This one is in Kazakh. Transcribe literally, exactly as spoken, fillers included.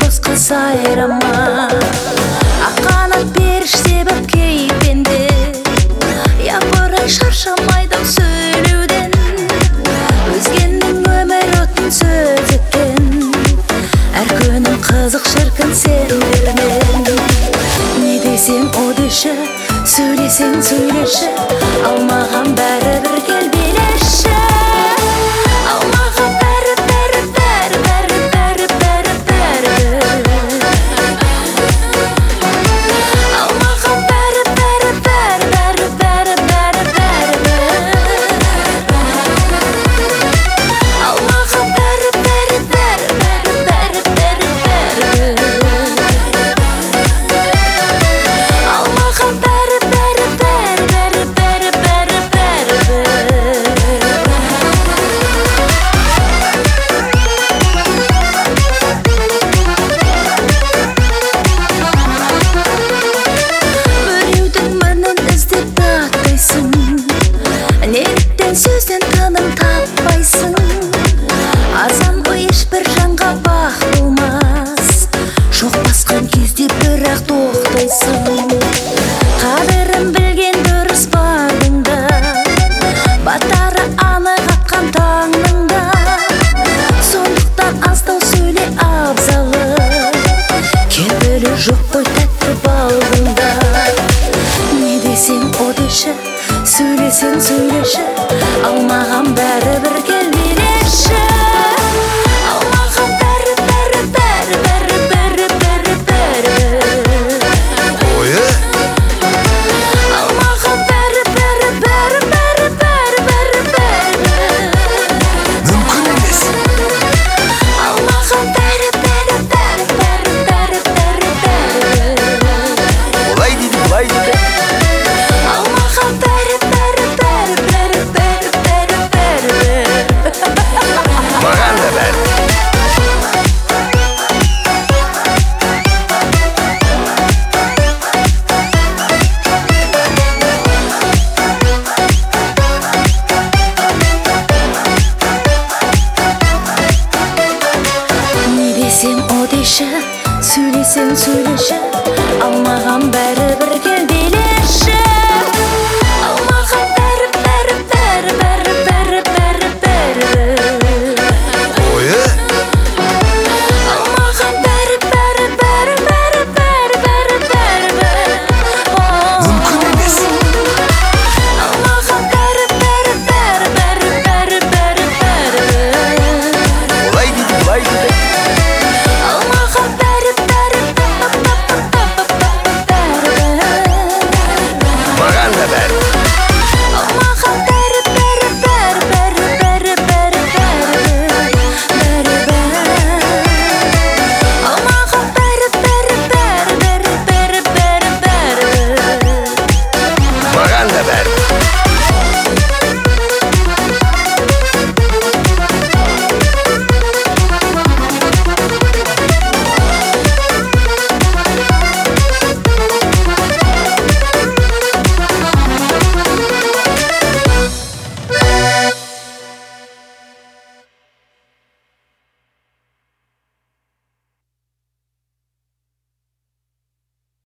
досқа сайрама. Аққанат беріш себеп кейпенде, япырай шаршамайдың сөйлеуден. Өзгеннің өмір отын сөз еткен, әр күнің қызық шіркін сендермен. Не десең о деші, сөйлесең сөйлеші, алмаған бәрі бір кел белеші. Алмаған бәрі бәрі бәрі бәрі бәрі бәрі бәрі. Алмаған бәрі бәрі бәрі бәрі бәрі бәрі бәрі. Алмаған бәрі бәрі бәрі бәрі бәрі бәрі бәрі. Алмаған бәрі бәрі бәрі бәрі бәрі бәрі бәрі. Біреудің мінін іздеп таттайсың, неліктен сөзден тыным таппайсың. Азан ғой ешбір жанға бақ болмас, жоқ басқан кезде бірақ тоқтайсың. Қадірін білген дұрыс бардың-да, батары анық атқан таңның-да. Сондықтан аздау сөйле абзалы, кепілі жоқ қой тәтті балдың-да. Не десең о деші, сөйлесең сөйлеші, алмаған бәрі бір кел белеші. Алмаған бәрі бәрі бәрі бәрі бәрі бәрі бәрі. Ойы? Алмаған бәрі бәрі бәрі бәрі бәрі бәрі бәрі. Мүмкін емес. Алмаған бәрі бәрі бәрі бәрі бәрі бәрі бәрі. Олай дейді, бұлай дейді. Алмаған бәрі бәрі бәрі бәрі бәрі бәрі бәрі. Маған да бәрі. Не десең о деші, сөйлесең сөйлеші, алмаған бәрі бір кел белеші.